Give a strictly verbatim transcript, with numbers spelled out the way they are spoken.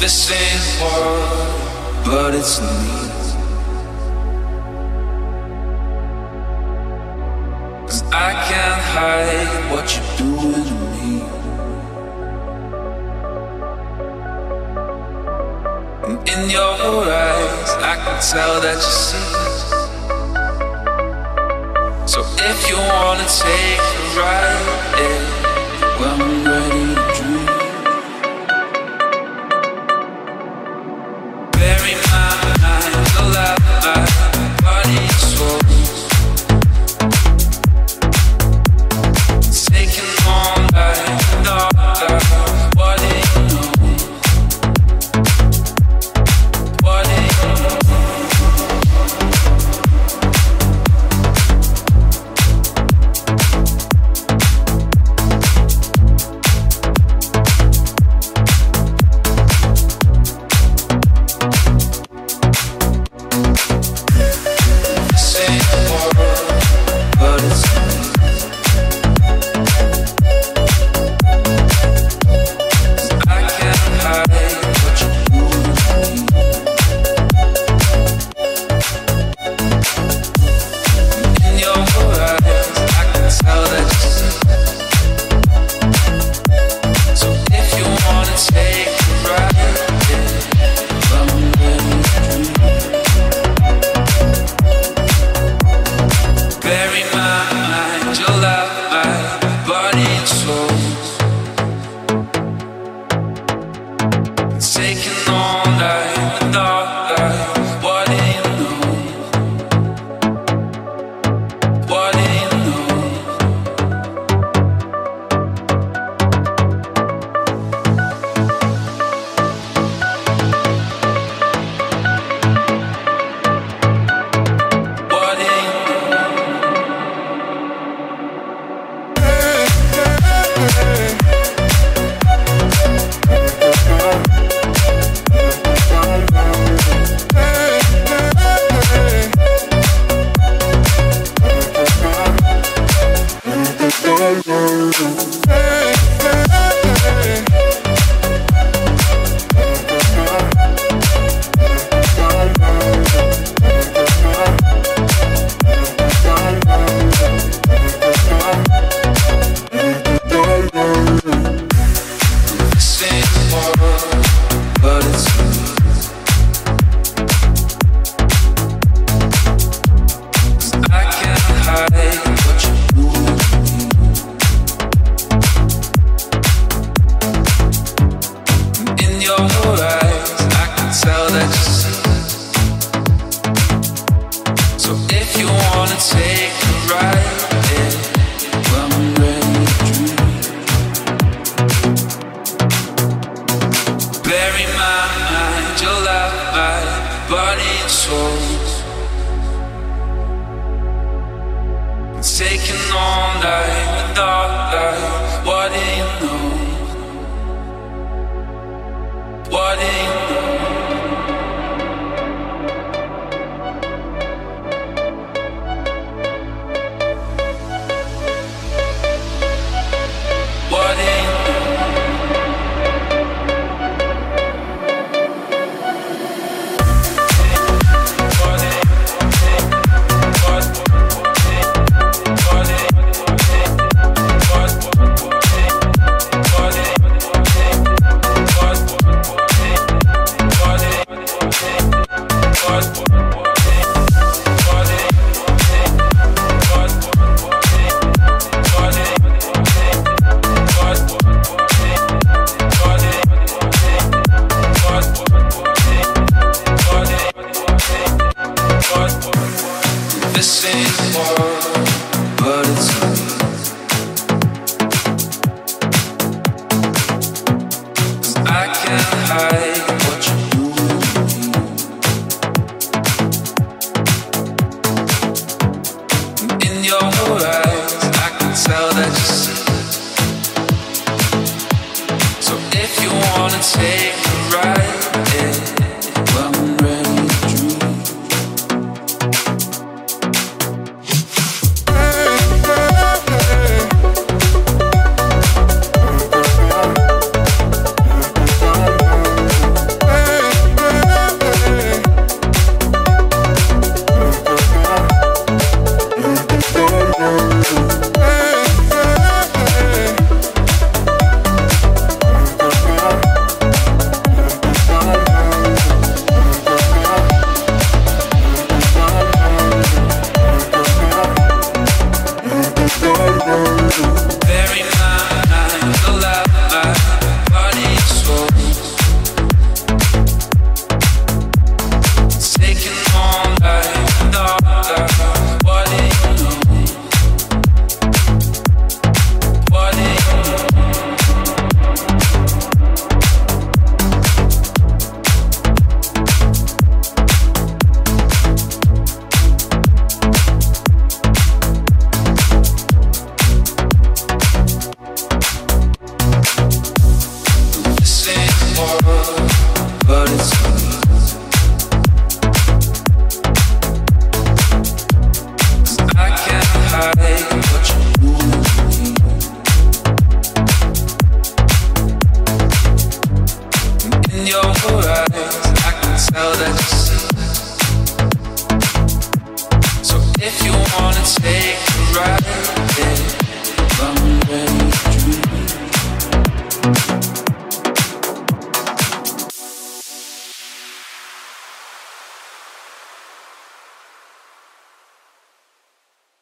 This ain't war, but it's me. 'Cause I can't hide what you're doing to me. And in your eyes, I can tell that you see. So if you wanna take a ride, yeah, well, I'm ready to dream. Bury my mind alive, my body and soul. It's taking all night and all night. What do you know? What do you know? eyes, I can tell that you see. So if you wanna take a ride, yeah, I'm ready to dream.